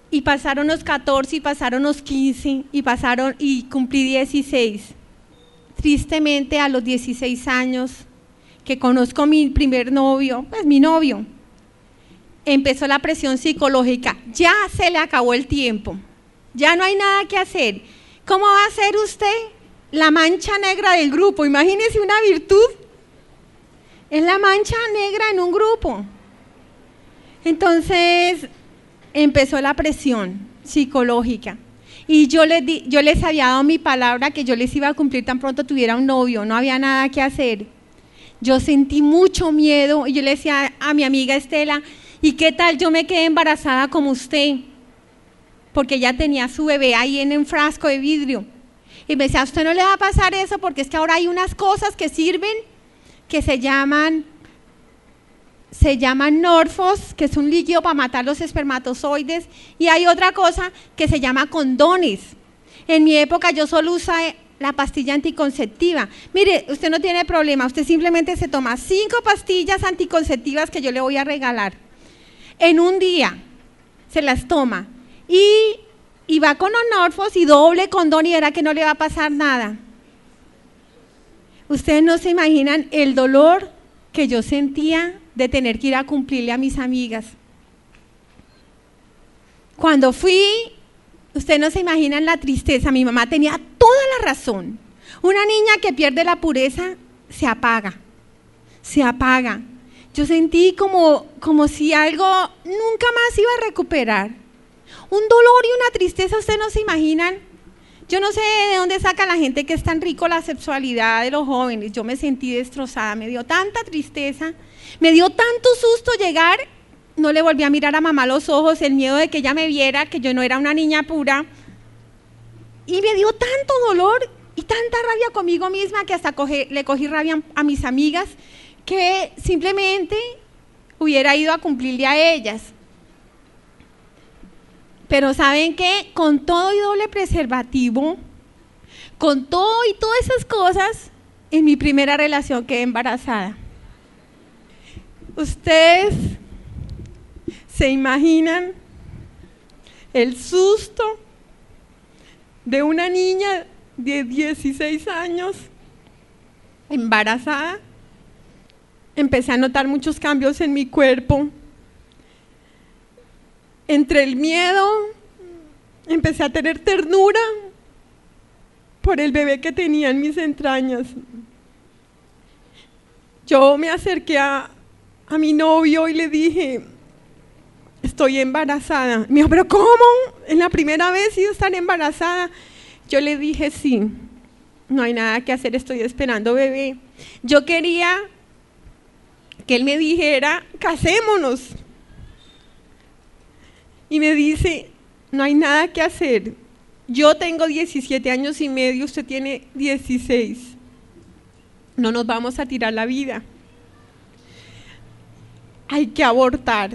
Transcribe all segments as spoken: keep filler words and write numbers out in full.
Y pasaron los catorce, y pasaron los quince, y pasaron, y cumplí dieciséis. Tristemente, a los dieciséis años, que conozco a mi primer novio, pues mi novio, empezó la presión psicológica. Ya se le acabó el tiempo, ya no hay nada que hacer. ¿Cómo va a ser usted la mancha negra del grupo? Imagínese una virtud, es la mancha negra en un grupo. Entonces empezó la presión psicológica y yo les, di, yo les había dado mi palabra que yo les iba a cumplir tan pronto tuviera un novio, no había nada que hacer. Yo sentí mucho miedo y yo le decía a mi amiga Estela, ¿y qué tal yo me quedé embarazada como usted? Porque ella tenía su bebé ahí en un frasco de vidrio. Y me decía, a usted no le va a pasar eso porque es que ahora hay unas cosas que sirven que se llaman, se llaman Norfos, que es un líquido para matar los espermatozoides, y hay otra cosa que se llama condones. En mi época yo solo usaba la pastilla anticonceptiva. Mire, usted no tiene problema, usted simplemente se toma cinco pastillas anticonceptivas que yo le voy a regalar. En un día se las toma y, y va con los Norfos y doble condón y verá que no le va a pasar nada. Ustedes no se imaginan el dolor que yo sentía de tener que ir a cumplirle a mis amigas. Cuando fui, ustedes no se imaginan la tristeza, mi mamá tenía toda la razón. Una niña que pierde la pureza se apaga, se apaga. Yo sentí como, como si algo nunca más iba a recuperar. Un dolor y una tristeza, ustedes no se imaginan. Yo no sé de dónde saca la gente que es tan rico la sexualidad de los jóvenes. Yo me sentí destrozada, me dio tanta tristeza, me dio tanto susto llegar, no le volví a mirar a mamá a los ojos, el miedo de que ella me viera, que yo no era una niña pura. Y me dio tanto dolor y tanta rabia conmigo misma que hasta coge, le cogí rabia a mis amigas, que simplemente hubiera ido a cumplirle a ellas. Pero ¿saben qué? Con todo y doble preservativo, con todo y todas esas cosas, en mi primera relación quedé embarazada. ¿Ustedes se imaginan el susto de una niña de dieciséis años embarazada? Empecé a notar muchos cambios en mi cuerpo. Entre el miedo, empecé a tener ternura por el bebé que tenía en mis entrañas. Yo me acerqué a, a mi novio y le dije, estoy embarazada. Me dijo, ¿pero cómo? ¿En la primera vez iba a estar embarazada? Yo le dije, sí, no hay nada que hacer, estoy esperando bebé. Yo quería que él me dijera, casémonos. Y me dice, no hay nada que hacer, yo tengo diecisiete años y medio, usted tiene dieciséis, no nos vamos a tirar la vida, hay que abortar.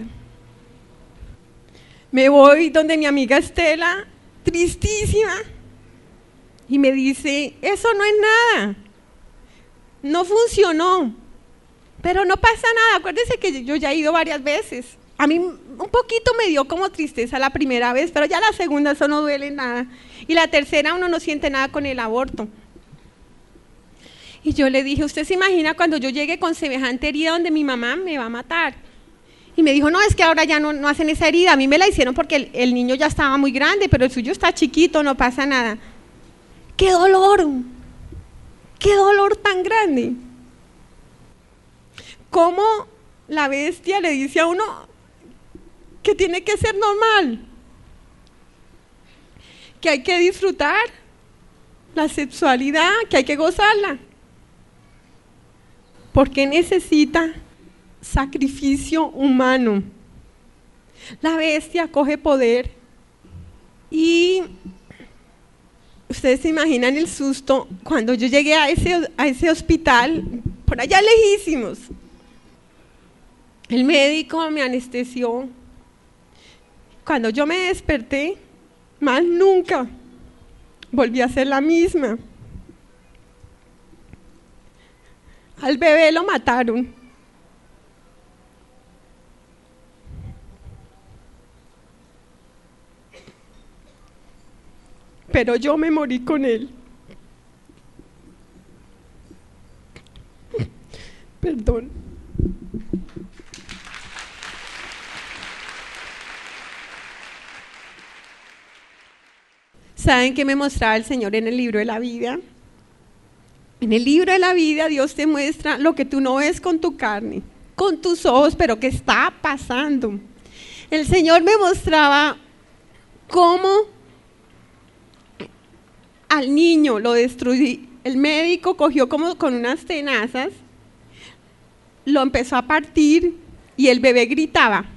Me voy donde mi amiga Estela, tristísima, y me dice, eso no es nada, no funcionó, pero no pasa nada, acuérdense que yo ya he ido varias veces. A mí un poquito me dio como tristeza la primera vez, pero ya la segunda eso no duele nada. Y la tercera uno no siente nada con el aborto. Y yo le dije, ¿usted se imagina cuando yo llegue con semejante herida donde mi mamá me va a matar? Y me dijo, no, es que ahora ya no, no hacen esa herida. A mí me la hicieron porque el, el niño ya estaba muy grande, pero el suyo está chiquito, no pasa nada. ¡Qué dolor! ¡Qué dolor tan grande! ¿Cómo la bestia le dice a uno que tiene que ser normal, que hay que disfrutar la sexualidad, que hay que gozarla? Porque necesita sacrificio humano. La bestia coge poder y ustedes se imaginan el susto cuando yo llegué a ese, a ese hospital, por allá lejísimos. El médico me anestesió. Cuando yo me desperté, más nunca volví a ser la misma. Al bebé lo mataron. pero yo me morí con él. Perdón. ¿Saben qué me mostraba el Señor en el libro de la vida? En el libro de la vida Dios te muestra lo que tú no ves con tu carne, con tus ojos, pero que está pasando. El Señor me mostraba cómo al niño lo destruí. El médico cogió como con unas tenazas, lo empezó a partir y el bebé gritaba.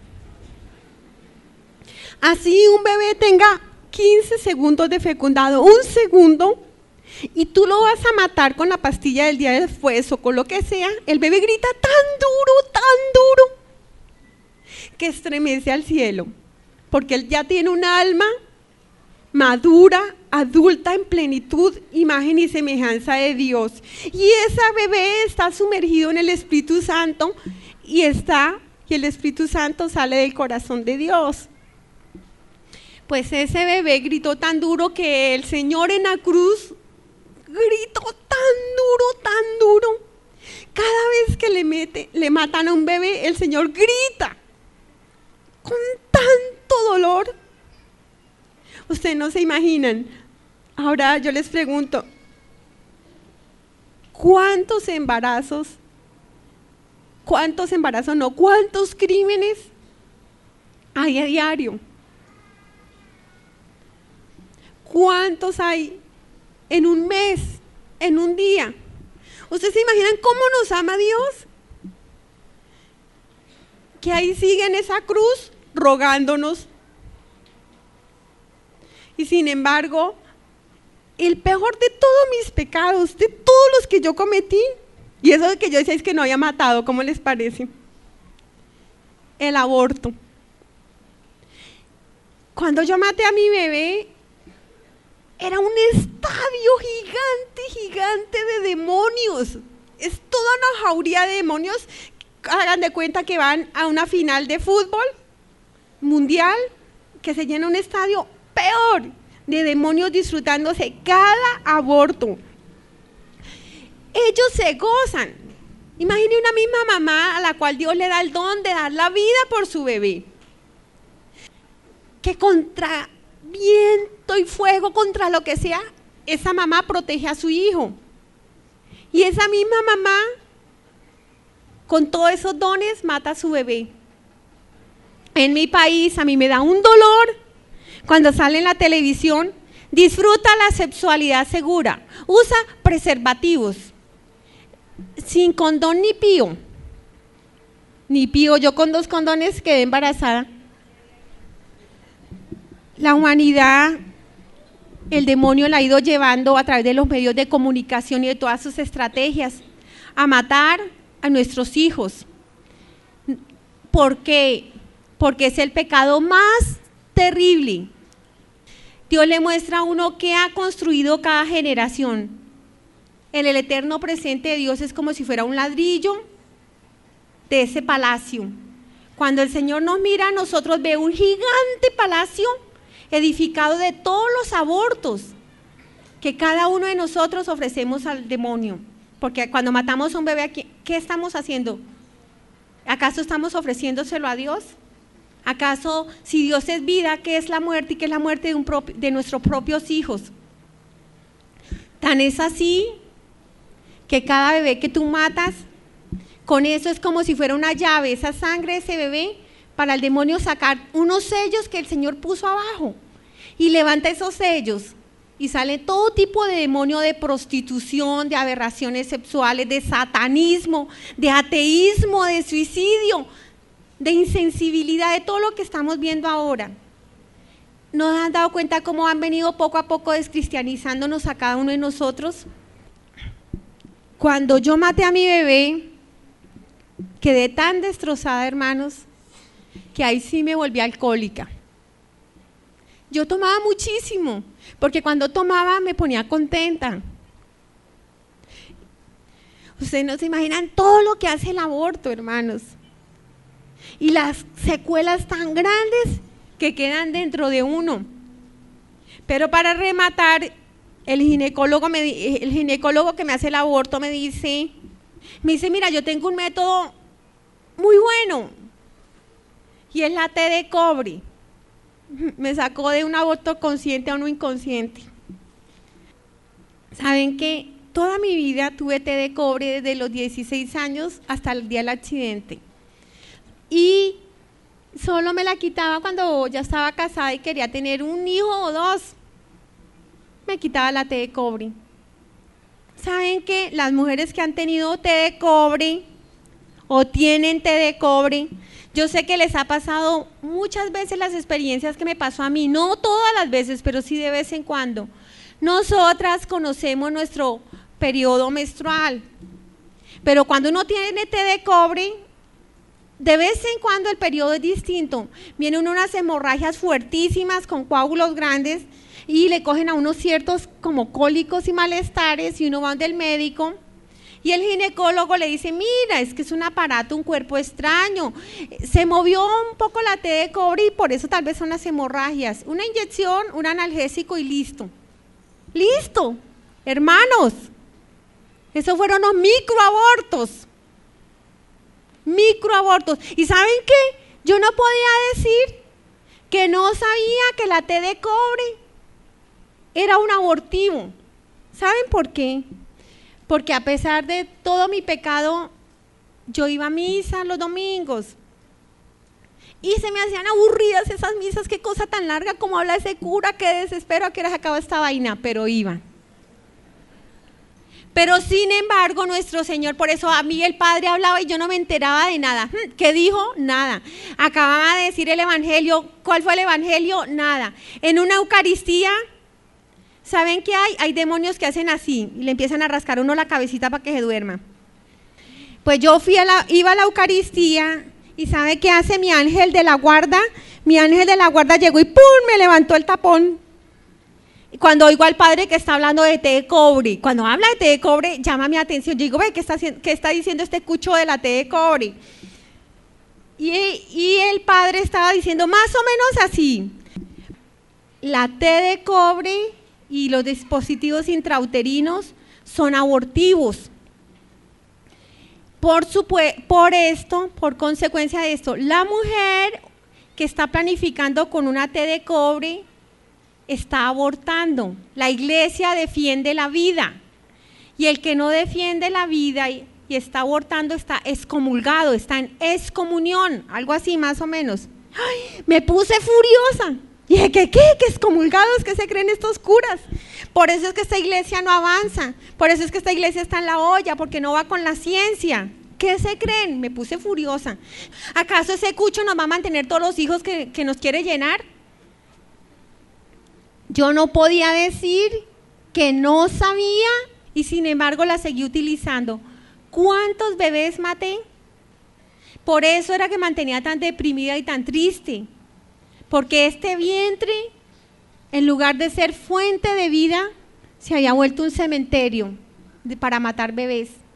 Así un bebé tenga quince segundos de fecundado, un segundo, y tú lo vas a matar con la pastilla del día después o con lo que sea, el bebé grita tan duro, tan duro, que estremece al cielo, porque él ya tiene un alma madura, adulta, en plenitud, imagen y semejanza de Dios. Y ese bebé está sumergido en el Espíritu Santo y está, y el Espíritu Santo sale del corazón de Dios. Pues ese bebé gritó tan duro que el Señor en la cruz gritó tan duro, tan duro. Cada vez que le, mete, le matan a un bebé, el Señor grita con tanto dolor. Ustedes no se imaginan. Ahora yo les pregunto, ¿cuántos embarazos, cuántos embarazos no, cuántos crímenes hay a diario? ¿Cuántos hay en un mes, en un día? ¿Ustedes se imaginan cómo nos ama Dios? Que ahí sigue en esa cruz rogándonos. Y sin embargo, el peor de todos mis pecados, de todos los que yo cometí, y eso de que yo decía es que no había matado, ¿cómo les parece? El aborto. Cuando yo maté a mi bebé, era un estadio gigante, gigante de demonios. Es toda una jauría de demonios. Hagan de cuenta que van a una final de fútbol mundial, que se llena un estadio peor, de demonios disfrutándose cada aborto. Ellos se gozan. Imagine una misma mamá a la cual Dios le da el don de dar la vida por su bebé, que contra viento y fuego, contra lo que sea, esa mamá protege a su hijo. Y esa misma mamá, con todos esos dones, mata a su bebé. En mi país a mí me da un dolor cuando sale en la televisión: disfruta la sexualidad segura, usa preservativos, sin condón ni pío. Ni pío, yo con dos condones quedé embarazada. La humanidad, el demonio la ha ido llevando a través de los medios de comunicación y de todas sus estrategias a matar a nuestros hijos. ¿Por qué? Porque es el pecado más terrible. Dios le muestra a uno qué ha construido cada generación. En el eterno presente de Dios es como si fuera un ladrillo de ese palacio. Cuando el Señor nos mira a nosotros, ve un gigante palacio edificado de todos los abortos que cada uno de nosotros ofrecemos al demonio. Porque cuando matamos a un bebé, ¿qué estamos haciendo? ¿Acaso estamos ofreciéndoselo a Dios? ¿Acaso, si Dios es vida, qué es la muerte y qué es la muerte de, un propio, de nuestros propios hijos? Tan es así que cada bebé que tú matas, con eso es como si fuera una llave, esa sangre de ese bebé, para el demonio sacar unos sellos que el Señor puso abajo, y levanta esos sellos y sale todo tipo de demonio, de prostitución, de aberraciones sexuales, de satanismo, de ateísmo, de suicidio, de insensibilidad, de todo lo que estamos viendo ahora. ¿Nos han dado cuenta cómo han venido poco a poco descristianizándonos a cada uno de nosotros? Cuando yo maté a mi bebé, quedé tan destrozada, hermanos, que ahí sí me volví alcohólica. Yo tomaba muchísimo, porque cuando tomaba me ponía contenta. Ustedes no se imaginan todo lo que hace el aborto, hermanos, y las secuelas tan grandes que quedan dentro de uno. Pero para rematar, el ginecólogo, me, el ginecólogo que me hace el aborto me dice, me dice, mira, yo tengo un método muy bueno, y es la T de cobre. Me sacó de un aborto consciente a uno inconsciente. ¿Saben qué? Toda mi vida tuve té de cobre desde los dieciséis años hasta el día del accidente. Y solo me la quitaba cuando ya estaba casada y quería tener un hijo o dos. Me quitaba la té de cobre. ¿Saben qué? Las mujeres que han tenido té de cobre o tienen té de cobre, yo sé que les ha pasado muchas veces las experiencias que me pasó a mí, no todas las veces, pero sí de vez en cuando. Nosotras conocemos nuestro periodo menstrual, pero cuando uno tiene té de cobre, de vez en cuando el periodo es distinto. Vienen unas hemorragias fuertísimas con coágulos grandes y le cogen a unos ciertos como cólicos y malestares y uno va del médico. Y el ginecólogo le dice, mira, es que es un aparato, un cuerpo extraño, se movió un poco la T de cobre y por eso tal vez son las hemorragias. Una inyección, un analgésico y listo. ¡Listo! Hermanos, esos fueron los microabortos. Microabortos. ¿Y saben qué? Yo no podía decir que no sabía que la T de cobre era un abortivo. ¿Saben por qué? Porque a pesar de todo mi pecado, yo iba a misa los domingos y se me hacían aburridas esas misas, qué cosa tan larga, como habla ese cura, qué desespero, a qué hora se acaba esta vaina, pero iba. Pero sin embargo, nuestro Señor, por eso a mí el Padre hablaba y yo no me enteraba de nada. ¿Qué dijo? Nada. Acababa de decir el Evangelio. ¿Cuál fue el Evangelio? Nada. En una Eucaristía, ¿saben qué hay? Hay demonios que hacen así y le empiezan a rascar a uno la cabecita para que se duerma. Pues yo fui a la, iba a la Eucaristía y ¿sabe qué hace mi ángel de la guarda? Mi ángel de la guarda llegó y ¡pum! Me levantó el tapón. Cuando oigo al padre que está hablando de té de cobre, cuando habla de té de cobre, llama mi atención. Yo digo, ve, ¿qué está, qué está diciendo este cucho de la té de cobre? Y, y el padre estaba diciendo más o menos así: la té de cobre y los dispositivos intrauterinos son abortivos. Por, supue- por esto, por consecuencia de esto, la mujer que está planificando con una té de cobre está abortando. La iglesia defiende la vida y el que no defiende la vida y, y está abortando está excomulgado, está en excomunión, algo así más o menos. ¡Ay! Me puse furiosa. Y dije, ¿qué, qué? ¿Qué excomulgados? ¿Qué se creen estos curas? Por eso es que esta iglesia no avanza, por eso es que esta iglesia está en la olla, porque no va con la ciencia. ¿Qué se creen? Me puse furiosa. ¿Acaso ese cucho nos va a mantener todos los hijos que, que nos quiere llenar? Yo no podía decir que no sabía y sin embargo la seguí utilizando. ¿Cuántos bebés maté? Por eso era que mantenía tan deprimida y tan triste, porque este vientre, en lugar de ser fuente de vida, se había vuelto un cementerio para matar bebés.